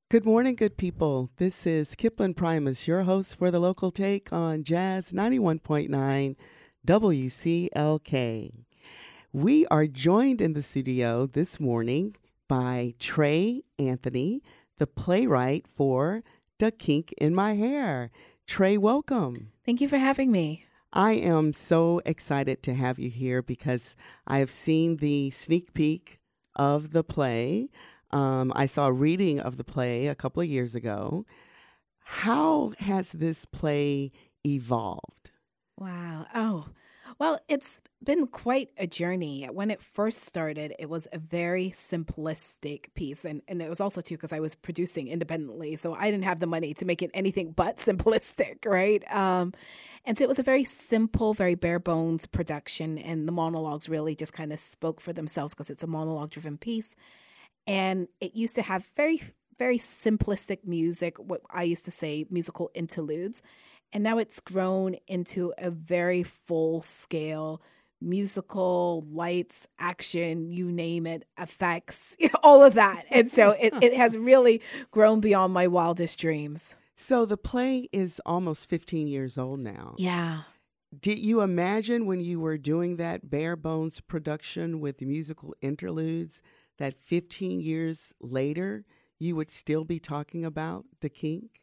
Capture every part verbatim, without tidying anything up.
Good morning, good people. This is Kipling Primus, your host for the local take on Jazz ninety-one point nine W C L K. We are joined in the studio this morning by Trey Anthony, the playwright for The Kink in My Hair. Trey, welcome. Thank you for having me. I am so excited to have you here because I have seen the sneak peek of the play. Um, I saw a reading of the play a couple of years ago. How has this play evolved? Wow. Oh, well, it's been quite a journey. When it first started, it was a very simplistic piece. And, and it was also, too, because I was producing independently. So I didn't have the money to make it anything but simplistic, right? Um, and so it was a very simple, very bare bones production. And the monologues really just kind of spoke for themselves because it's a monologue-driven piece. And it used to have very, very simplistic music, what I used to say musical interludes. And now it's grown into a very full-scale musical, lights, action, you name it, effects, all of that. And so it, it has really grown beyond my wildest dreams. So the play is almost fifteen years old now. Yeah. Did you imagine when you were doing that bare bones production with musical interludes that fifteen years later, you would still be talking about the kink?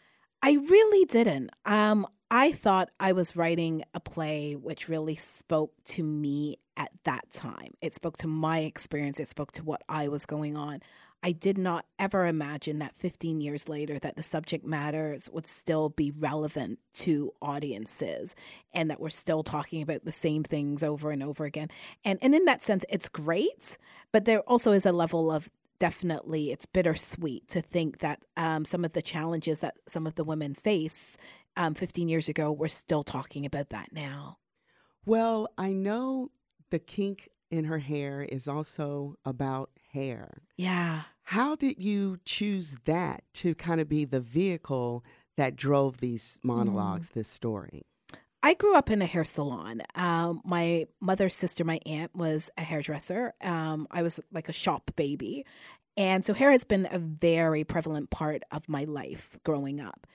I really didn't. Um, I thought I was writing a play which really spoke to me at that time. It spoke to my experience. It spoke to what I was going on. I did not ever imagine that fifteen years later that the subject matters would still be relevant to audiences and that we're still talking about the same things over and over again. And and in that sense, it's great, but there also is a level of definitely it's bittersweet to think that um, some of the challenges that some of the women face um, fifteen years ago, we're still talking about that now. Well, I know the kink in her hair is also about hair. Yeah. How did you choose that to kind of be the vehicle that drove these monologues, mm. this story? I grew up in a hair salon. Um, my mother's sister, my aunt, was a hairdresser. Um, I was like a shop baby. And so hair has been a very prevalent part of my life growing up.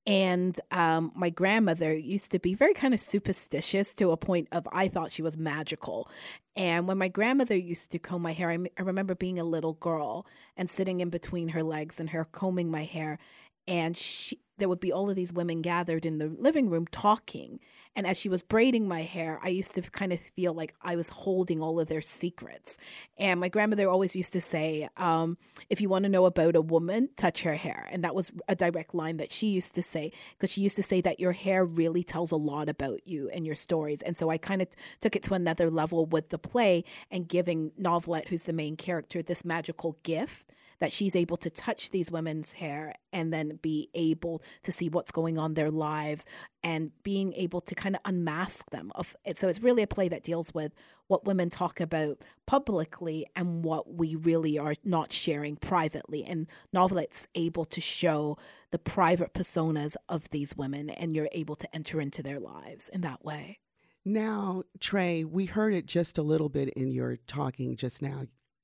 And um, my grandmother used to be very kind of superstitious to a point of I thought she was magical. And when my grandmother used to comb my hair, I, m- I remember being a little girl and sitting in between her legs and her combing my hair. And she, there would be all of these women gathered in the living room talking. And as she was braiding my hair, I used to kind of feel like I was holding all of their secrets. And my grandmother always used to say, um, if you want to know about a woman, touch her hair. And that was a direct line that she used to say, because she used to say that your hair really tells a lot about you and your stories. And so I kind of t- took it to another level with the play and giving Novelette, who's the main character, this magical gift that she's able to touch these women's hair and then be able to see what's going on in their lives and being able to kind of unmask them. Of it. So it's really a play that deals with what women talk about publicly and what we really are not sharing privately. And Novelette's able to show the private personas of these women, and you're able to enter into their lives in that way. Now, Trey, we heard it just a little bit in your talking just now.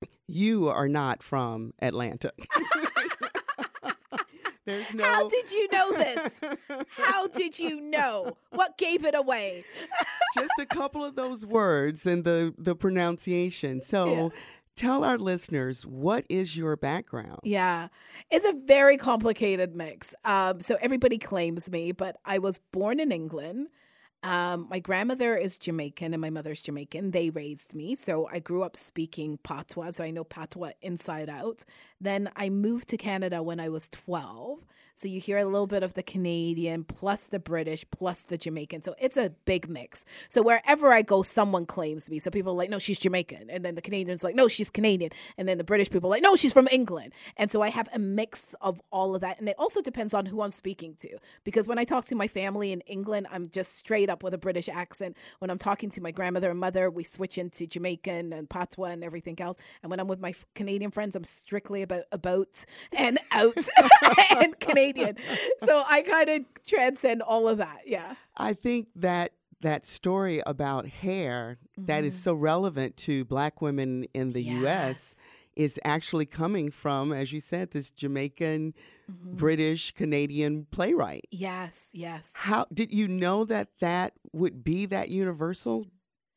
You are not from Atlanta. There's no... How did you know this? How did you know? What gave it away? Just a couple of those words and the, the pronunciation. So yeah. Tell our listeners, what is your background? Yeah, it's a very complicated mix. Um, so everybody claims me, but I was born in England. Um, my grandmother is Jamaican and my mother's Jamaican. They raised me. So I grew up speaking patois, so I know patois inside out. Then I moved to Canada when I was twelve. So you hear a little bit of the Canadian plus the British plus the Jamaican. So it's a big mix. So wherever I go, someone claims me. So people are like, no, she's Jamaican. And then the Canadians are like, no, she's Canadian. And then the British people are like, no, she's from England. And so I have a mix of all of that. And it also depends on who I'm speaking to. Because when I talk to my family in England, I'm just straight up with a British accent. When I'm talking to my grandmother and mother, we switch into Jamaican and patois and everything else. And when I'm with my Canadian friends, I'm strictly about about and out and Canadian. So I kind of transcend all of that. Yeah. I think that that story about hair mm-hmm. that is so relevant to Black women in the yes. U S is actually coming from, as you said, this Jamaican, Mm-hmm. British, Canadian playwright. Yes, yes. How did you know that that would be that universal?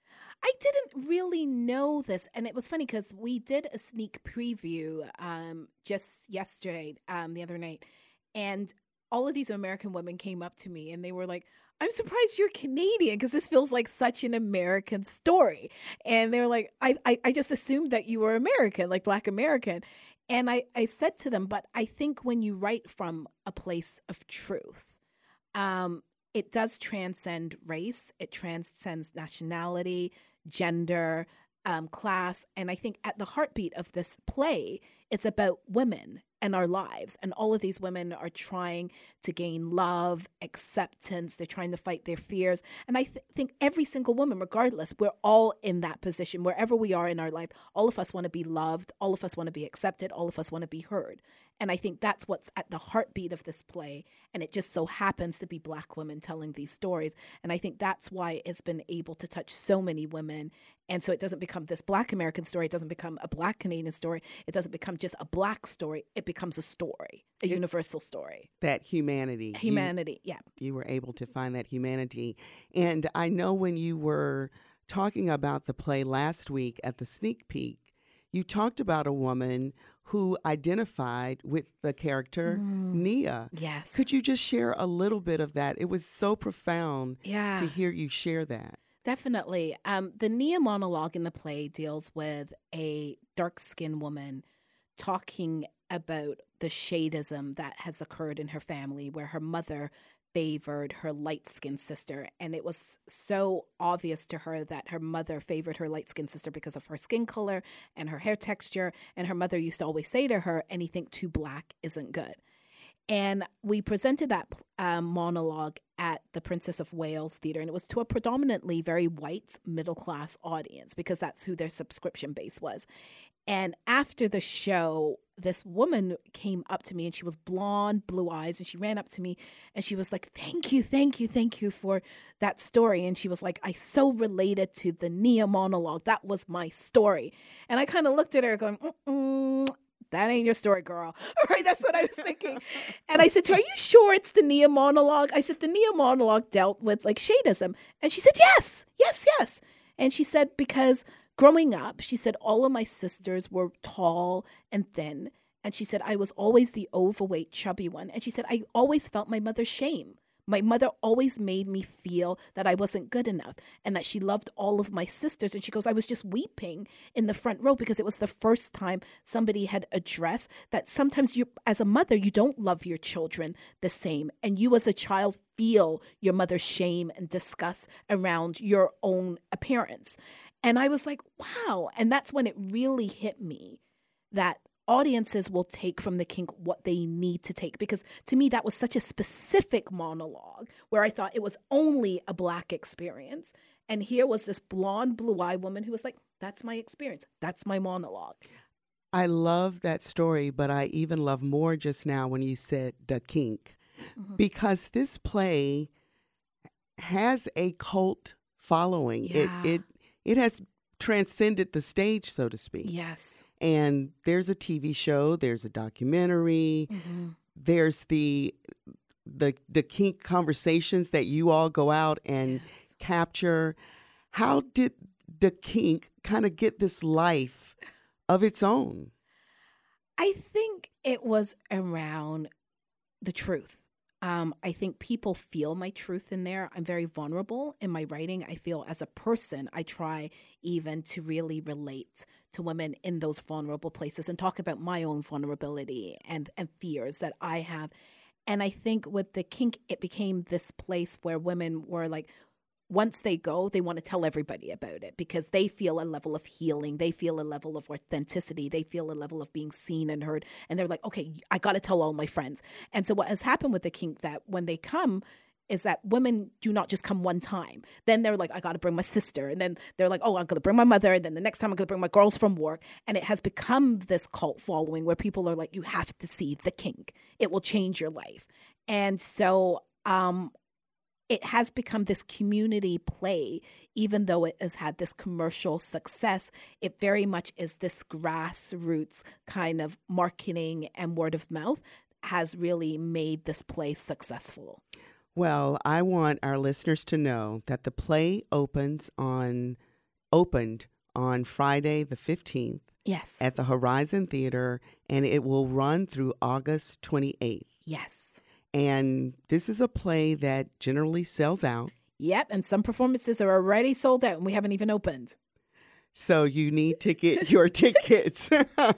I didn't really know this. And it was funny because we did a sneak preview um, just yesterday, um, the other night. And all of these American women came up to me and they were like, I'm surprised you're Canadian because this feels like such an American story. And they were like, I, I, I just assumed that you were American, like Black American. And I, I said to them, but I think when you write from a place of truth, um, it does transcend race, it transcends nationality, gender, um, class. And I think at the heartbeat of this play, it's about women and our lives. And all of these women are trying to gain love, acceptance. They're trying to fight their fears. And I th- think every single woman, regardless, we're all in that position. Wherever we are in our life, all of us want to be loved. All of us want to be accepted. All of us want to be heard. And I think that's what's at the heartbeat of this play. And it just so happens to be Black women telling these stories. And I think that's why it's been able to touch so many women. And so it doesn't become this Black American story. It doesn't become a Black Canadian story. It doesn't become just a Black story. It becomes a story, a it, universal story. That humanity. Humanity, you, yeah. You were able to find that humanity. And I know when you were talking about the play last week at the sneak peek, you talked about a woman who identified with the character mm. Nia. Yes. Could you just share a little bit of that? It was so profound yeah. to hear you share that. Definitely. Um, the Nia monologue in the play deals with a dark-skinned woman talking about the shadeism that has occurred in her family, where her mother favored her light-skinned sister. And it was so obvious to her that her mother favored her light-skinned sister because of her skin color and her hair texture. And her mother used to always say to her, anything too Black isn't good. And we presented that um, monologue at the Princess of Wales Theatre, and it was to a predominantly very white middle-class audience because that's who their subscription base was. And after the show, this woman came up to me, and she was blonde, blue eyes, and she ran up to me, and she was like, thank you, thank you, thank you for that story. And she was like, I so related to the Nia monologue. That was my story. And I kind of looked at her going, mm-mm. That ain't your story, girl. All right, that's what I was thinking. And I said to her, are you sure it's the Nia monologue? I said, the Nia monologue dealt with like shadeism. And she said, yes, yes, yes. And she said, because growing up, she said, all of my sisters were tall and thin. And she said, I was always the overweight, chubby one. And she said, I always felt my mother's shame. My mother always made me feel that I wasn't good enough and that she loved all of my sisters. And she goes, I was just weeping in the front row because it was the first time somebody had addressed that sometimes you, as a mother, you don't love your children the same. And you as a child feel your mother's shame and disgust around your own appearance. And I was like, wow. And that's when it really hit me that audiences will take from the kink what they need to take. Because to me, that was such a specific monologue where I thought it was only a Black experience. And here was this blonde, blue-eyed woman who was like, that's my experience. That's my monologue. I love that story, but I even love more just now when you said the kink. Mm-hmm. Because this play has a cult following. Yeah. It, it, it has transcended the stage, so to speak. Yes. And there's a T V show, there's a documentary, mm-hmm. there's the the the kink conversations that you all go out and yes. capture. How did the kink kind of get this life of its own? I think it was around the truth. Um, I think people feel my truth in there. I'm very vulnerable in my writing. I feel as a person, I try even to really relate to women in those vulnerable places and talk about my own vulnerability and, and fears that I have. And I think with the kink, it became this place where women were like, once they go, they want to tell everybody about it because they feel a level of healing. They feel a level of authenticity. They feel a level of being seen and heard. And they're like, okay, I got to tell all my friends. And so what has happened with the kink that when they come is that women do not just come one time. Then they're like, I got to bring my sister. And then they're like, oh, I'm going to bring my mother. And then the next time I'm going to bring my girls from work. And it has become this cult following where people are like, you have to see the kink. It will change your life. And so, um, it has become this community play. Even though it has had this commercial success, it very much is this grassroots kind of marketing and word of mouth has really made this play successful. Well, I want our listeners to know that the play opens on opened on Friday the fifteenth. Yes. At the Horizon Theater, and it will run through August twenty-eighth. Yes. And this is a play that generally sells out. Yep, and some performances are already sold out, and we haven't even opened. So you need to get your tickets.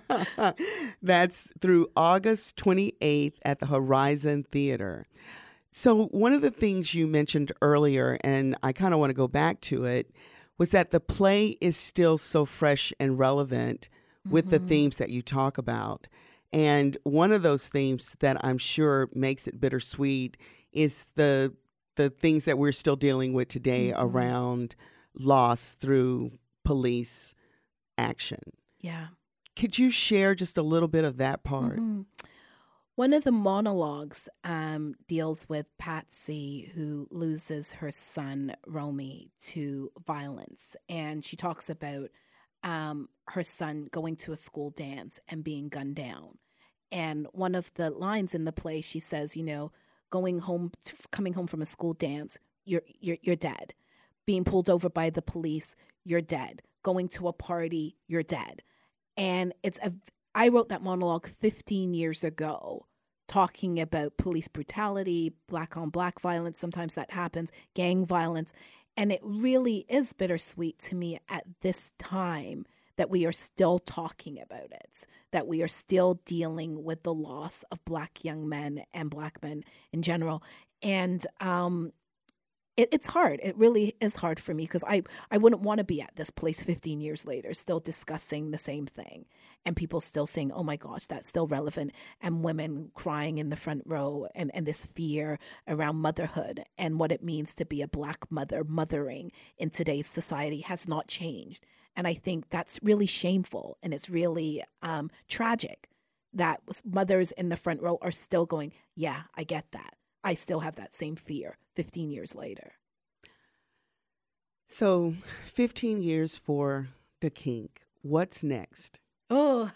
That's through August twenty-eighth at the Horizon Theater. So one of the things you mentioned earlier, and I kind of want to go back to it, was that the play is still so fresh and relevant with mm-hmm. the themes that you talk about. And one of those themes that I'm sure makes it bittersweet is the the things that we're still dealing with today mm-hmm. around loss through police action. Yeah. Could you share just a little bit of that part? Mm-hmm. One of the monologues um, deals with Patsy, who loses her son, Romy, to violence. And she talks about um, her son going to a school dance and being gunned down. And one of the lines in the play, she says, you know, going home, coming home from a school dance, you're you're you're dead. Being pulled over by the police, you're dead. Going to a party, you're dead. And it's a, I wrote that monologue fifteen years ago, talking about police brutality, black on black violence. Sometimes that happens, gang violence. And it really is bittersweet to me at this time that we are still talking about it, that we are still dealing with the loss of black young men and black men in general. And um, it, it's hard. It really is hard for me because I, I wouldn't want to be at this place fifteen years later, still discussing the same thing. And people still saying, oh my gosh, that's still relevant. And women crying in the front row and, and this fear around motherhood and what it means to be a black mother mothering in today's society has not changed. And I think that's really shameful and it's really um, tragic that mothers in the front row are still going, yeah, I get that. I still have that same fear fifteen years later. So fifteen years for the kink. What's next? Oh,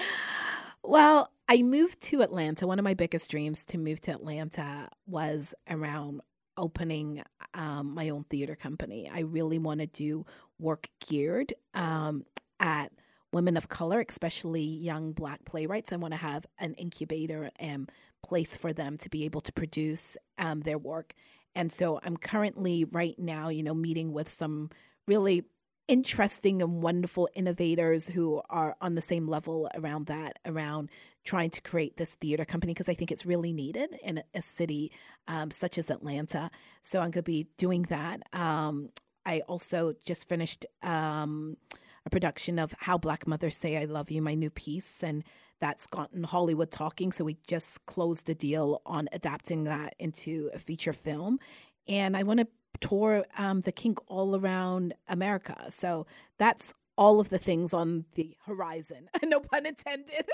well, I moved to Atlanta. One of my biggest dreams to move to Atlanta was around opening um, my own theater company. I really want to do work geared um, at women of color, especially young black playwrights. I want to have an incubator and place for them to be able to produce um, their work. And so I'm currently right now, you know, meeting with some really interesting and wonderful innovators who are on the same level around that, around trying to create this theater company, because I think it's really needed in a city um, such as Atlanta. So I'm going to be doing that. Um, I also just finished um, a production of How Black Mothers Say I Love You, my new piece, and that's gotten Hollywood talking. So we just closed the deal on adapting that into a feature film. And I want to tour um, the kink all around America. So that's all of the things on the horizon. No pun intended.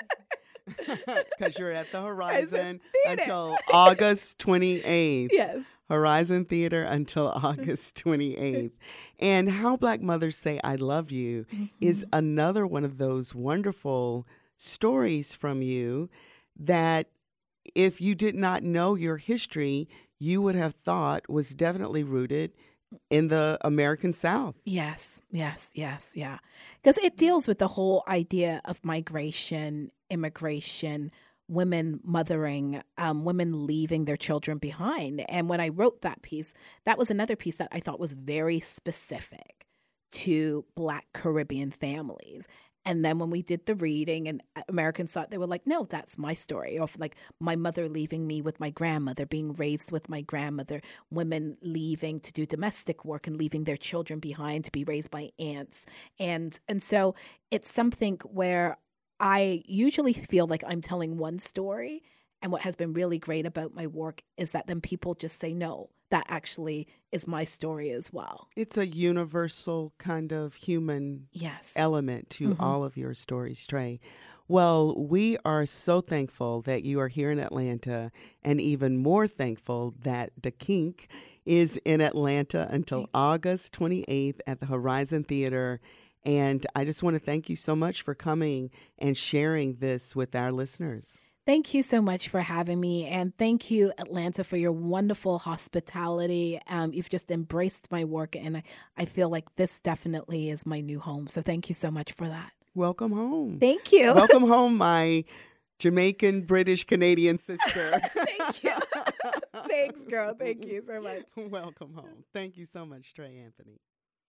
Because you're at the Horizon until August twenty-eighth. Yes. Horizon Theater until August twenty-eighth. And How Black Mothers Say I Love You mm-hmm. is another one of those wonderful stories from you that if you did not know your history, you would have thought was definitely rooted in the American South. Yes, yes, yes, yeah. Because it deals with the whole idea of migration, immigration, women mothering, um, women leaving their children behind. And when I wrote that piece, that was another piece that I thought was very specific to Black Caribbean families. And then when we did the reading and Americans thought, they were like, no, that's my story. Or like my mother leaving me with my grandmother, being raised with my grandmother, women leaving to do domestic work and leaving their children behind to be raised by aunts. And and so it's something where I usually feel like I'm telling one story. And what has been really great about my work is that then people just say, no, that actually is my story as well. It's a universal kind of human yes. element to mm-hmm. all of your stories, Trey. Well, we are so thankful that you are here in Atlanta and even more thankful that the kink is in Atlanta until August twenty-eighth at the Horizon Theater. And I just want to thank you so much for coming and sharing this with our listeners. Thank you so much for having me. And thank you, Atlanta, for your wonderful hospitality. Um, you've just embraced my work. And I, I feel like this definitely is my new home. So thank you so much for that. Welcome home. Thank you. Welcome home, my Jamaican, British, Canadian sister. Thank you. Thanks, girl. Thank you so much. Welcome home. Thank you so much, Trey Anthony.